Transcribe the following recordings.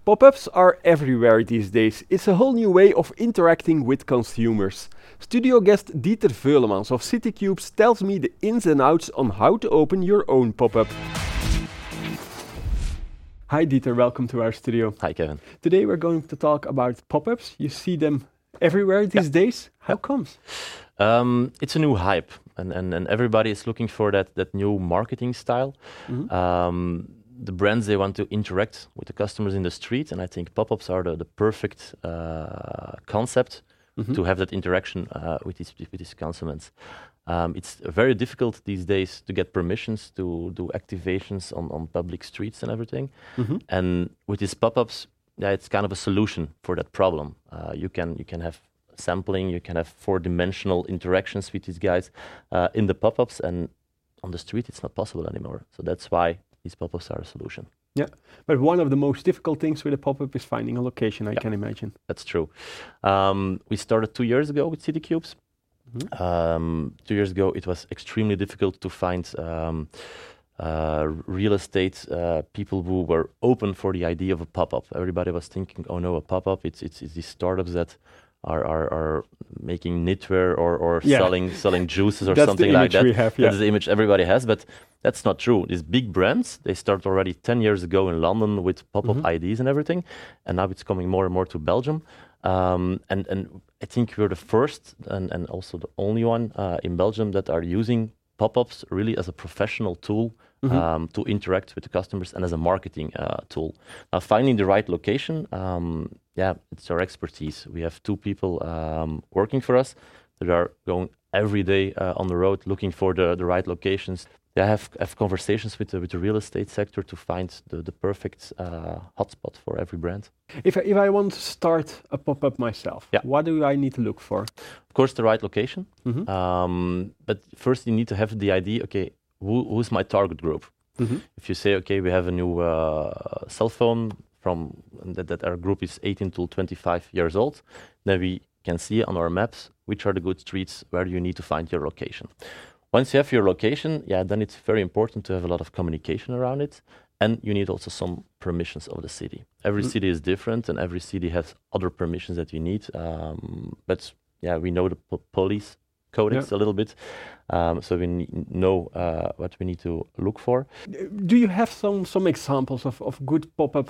Pop-ups are everywhere these days. It's a whole new way of interacting with consumers. Studio guest Dieter Veulemans of CityCubes tells me the ins and outs on how to open your own pop-up. Hi Dieter, welcome to our studio. Hi Kevin. Today we're going to talk about pop-ups. You see them everywhere these days. How comes? It's a new hype, and everybody is looking for that new marketing style. The brands, they want to interact with the customers in the street, and I think pop-ups are the perfect concept to have that interaction with these consumers. It's very difficult these days to get permissions to do activations on public streets and everything. And with these pop-ups, it's kind of a solution for that problem. You can have sampling, you can have four-dimensional interactions with these guys in the pop-ups, and on the street it's not possible anymore. So that's why these pop-ups are a solution. Yeah, but one of the most difficult things with a pop-up is finding a location, I can imagine. That's true. We started 2 years ago with CityCubes. 2 years ago, it was extremely difficult to find real estate people who were open for the idea of a pop-up. Everybody was thinking, oh no, a pop-up, it's these startups that are making knitwear or selling juices or something like that. That's the image everybody has, but that's not true. These big brands, they started already 10 years ago in London with pop-up IDs and everything, and now it's coming more and more to Belgium. And I think we're the first and also the only one in Belgium that are using pop-ups really as a professional tool to interact with the customers and as a marketing tool. Now, finding the right location, it's our expertise. We have 2 people working for us that are going every day on the road looking for the right locations. I have conversations with the real estate sector to find the perfect hotspot for every brand. If I want to start a pop-up myself, what do I need to look for? Of course, the right location. But first you need to have the idea, okay, who's my target group? If you say, okay, we have a new cell phone from that our group is 18 to 25 years old, then we can see on our maps which are the good streets where you need to find your location. Once you have your location, then it's very important to have a lot of communication around it, and you need also some permissions of the city. Every city is different, and every city has other permissions that you need. But we know the police codex a little bit, so we know what we need to look for. Do you have some examples of good pop-up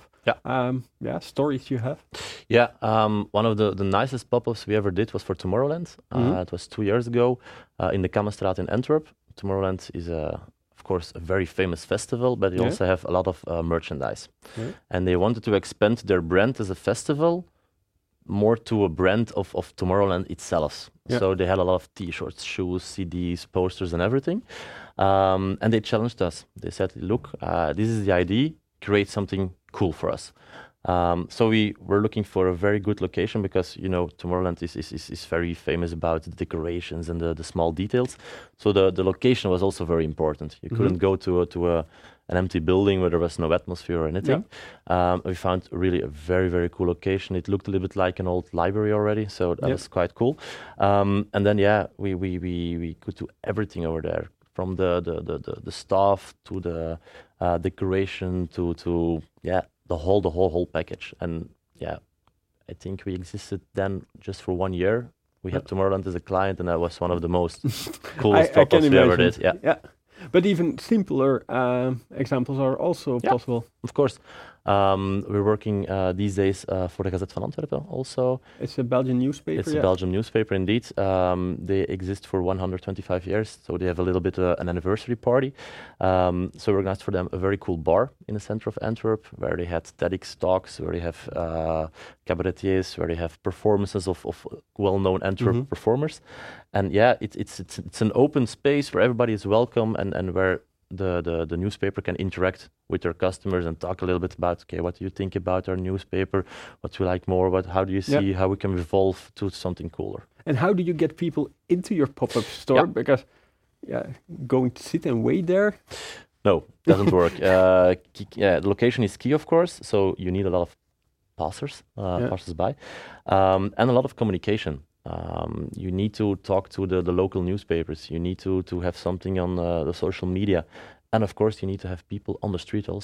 stories you have? Yeah, one of the nicest pop-ups we ever did was for Tomorrowland. It was 2 years ago in the Kammerstraat in Antwerp. Tomorrowland is of course a very famous festival, but they also have a lot of merchandise. And they wanted to expand their brand as a festival more to a brand of Tomorrowland itself. So they had a lot of t-shirts, shoes, CDs, posters and everything. And they challenged us. They said, look, this is the idea, create something cool for us. So we were looking for a very good location because, Tomorrowland is very famous about the decorations and the small details. So the location was also very important. You couldn't go to an empty building where there was no atmosphere or anything. We found really a very, very cool location. It looked a little bit like an old library already, so that was quite cool. And then, we could do everything over there, from the staff to the decoration to the whole package. And I think we existed then just for 1 year. We had Tomorrowland as a client, and that was one of the most coolest pop-ups we ever did. Yeah. But even simpler examples are also possible. Of course. We're working these days for the Gazette van Antwerpen also. It's a Belgian newspaper. It's a Belgian newspaper indeed. They exist for 125 years, so they have a little bit an anniversary party. So we organized for them a very cool bar in the center of Antwerp, where they had TEDx talks, where they have cabaretiers, where they have performances of well-known Antwerp performers. And it's an open space where everybody is welcome and where the newspaper can interact with their customers and talk a little bit about, okay, what do you think about our newspaper? What do you like more? How do you see how we can evolve to something cooler? And how do you get people into your pop-up store? Because going to sit and wait there? No, doesn't work. The location is key, of course. So you need a lot of passers-by, and a lot of communication. You need to talk to the local newspapers. You need to have something on the social media. And of course, you need to have people on the street also.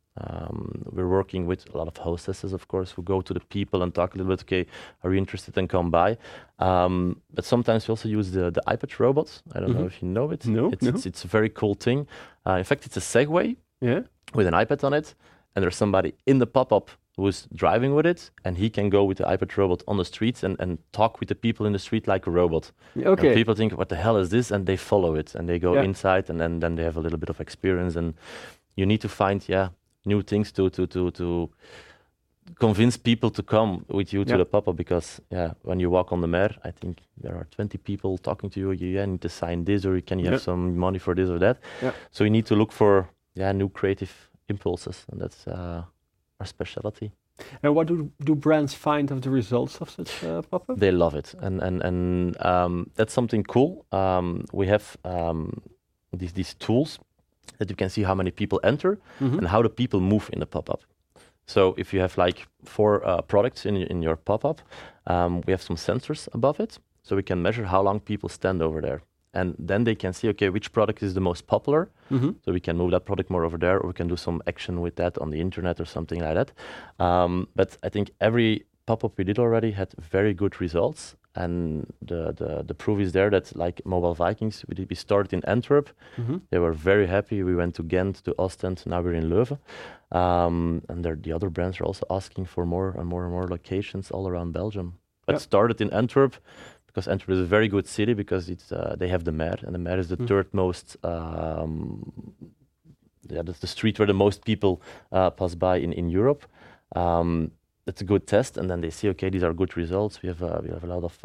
We're working with a lot of hostesses, of course, who go to the people and talk a little bit. Okay, are you interested and come by? But sometimes we also use the iPad robots. I don't know if you know it. No, it's a very cool thing. In fact, it's a Segway with an iPad on it, and there's somebody in the pop-up who's driving with it, and he can go with the iPad robot on the streets and talk with the people in the street like a robot. Okay. And people think, what the hell is this? And they follow it, and they go inside, and then they have a little bit of experience. And you need to find, new things to convince people to come with you to the pop-up, because when you walk on the Mer, I think there are 20 people talking to you. You need to sign this, or can you have some money for this or that? So you need to look for new creative impulses, and that's our specialty. And what do brands find of the results of such pop-up? They love it, and that's something cool. We have these tools that you can see how many people enter and how the people move in the pop-up. So if you have like 4 products in your pop-up, we have some sensors above it, so we can measure how long people stand over there. And then they can see, okay, which product is the most popular, so we can move that product more over there, or we can do some action with that on the internet or something like that. But I think every pop-up we did already had very good results, and the proof is there that, like Mobile Vikings, we started in Antwerp. They were very happy. We went to Ghent, to Ostend, now we're in Leuven. And the other brands are also asking for more and more locations all around Belgium. But started in Antwerp, because Antwerp is a very good city, because it's they have the Mer, and the Mer is the third most, that's the street where the most people pass by in Europe. It's a good test, and then they see, okay, these are good results. We have a lot of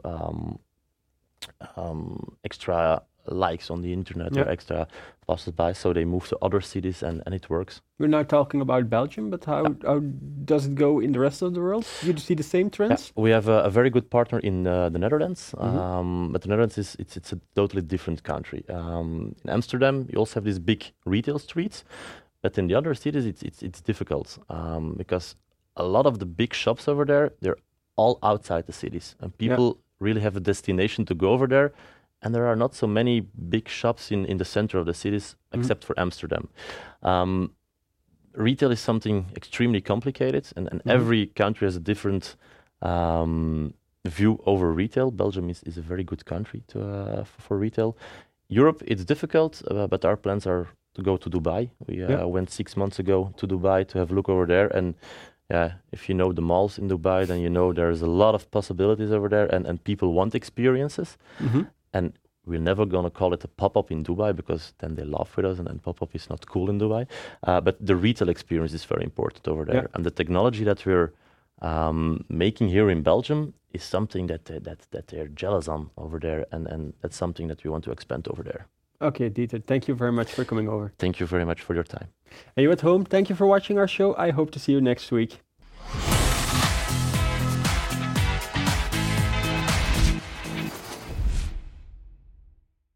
extra likes on the internet or extra passes by, so they move to other cities, and it works. We're now talking about Belgium, but how does it go in the rest of the world? Do you see the same trends? We have a very good partner in the Netherlands, but the Netherlands it's a totally different country. In Amsterdam, you also have these big retail streets, but in the other cities, it's difficult because a lot of the big shops over there, they're all outside the cities, and people really have a destination to go over there. And there are not so many big shops in the center of the cities, except for Amsterdam. Retail is something extremely complicated, and every country has a different view over retail. Belgium is a very good country for retail. Europe, it's difficult, but our plans are to go to Dubai. We went 6 months ago to Dubai to have a look over there, and if you know the malls in Dubai, then you know there's a lot of possibilities over there, and people want experiences. And we're never going to call it a pop-up in Dubai, because then they laugh with us, and then pop-up is not cool in Dubai. But the retail experience is very important over there. And the technology that we're making here in Belgium is something that they're jealous on over there. And that's something that we want to expand over there. Okay, Dieter, thank you very much for coming over. Thank you very much for your time. And you at home, thank you for watching our show. I hope to see you next week.